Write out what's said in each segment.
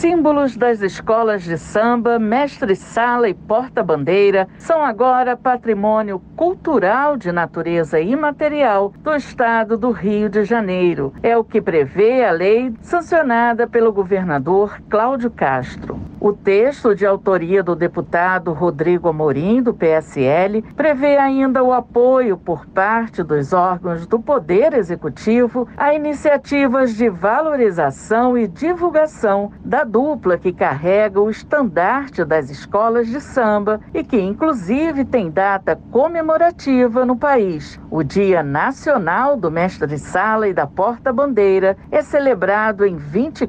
símbolos das escolas de samba, mestre-sala e porta-bandeira são agora patrimônio cultural de natureza imaterial do Estado do Rio de Janeiro. É o que prevê a lei sancionada pelo governador Cláudio Castro. O texto, de autoria do deputado Rodrigo Amorim, do PSL, prevê ainda o apoio por parte dos órgãos do Poder Executivo a iniciativas de valorização e divulgação da dupla que carrega o estandarte das escolas de samba e que, inclusive, tem data comemorativa no país. O Dia Nacional do Mestre-Sala e da Porta-Bandeira é celebrado em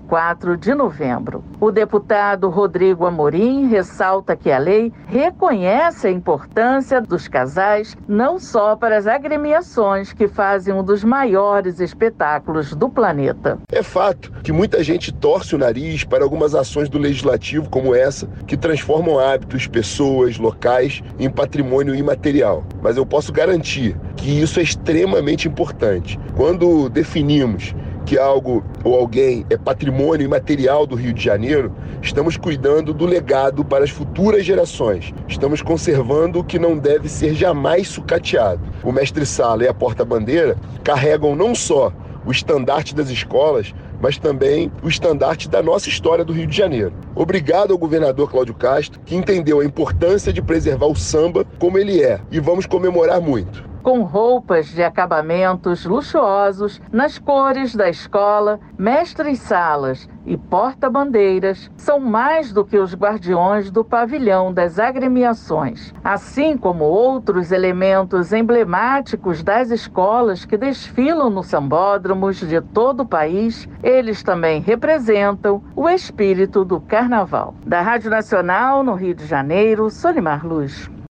24 de novembro. O deputado Rodrigo Amorim ressalta que a lei reconhece a importância dos casais não só para as agremiações que fazem um dos maiores espetáculos do planeta. É fato que muita gente torce o nariz para algumas ações do legislativo como essa, que transformam hábitos, pessoas, locais em patrimônio imaterial. Mas eu posso garantir que isso é extremamente importante. Quando definimos que algo ou alguém é patrimônio imaterial do Rio de Janeiro, estamos cuidando do legado para as futuras gerações. Estamos conservando o que não deve ser jamais sucateado. O mestre-sala e a porta-bandeira carregam não só o estandarte das escolas, mas também o estandarte da nossa história do Rio de Janeiro. Obrigado ao governador Cláudio Castro, que entendeu a importância de preservar o samba como ele é, e vamos comemorar muito. Com roupas de acabamentos luxuosos, nas cores da escola, mestres-salas e porta-bandeiras são mais do que os guardiões do pavilhão das agremiações. Assim como outros elementos emblemáticos das escolas que desfilam nos sambódromos de todo o país, eles também representam o espírito do carnaval. Da Rádio Nacional, no Rio de Janeiro, Solimar Luz.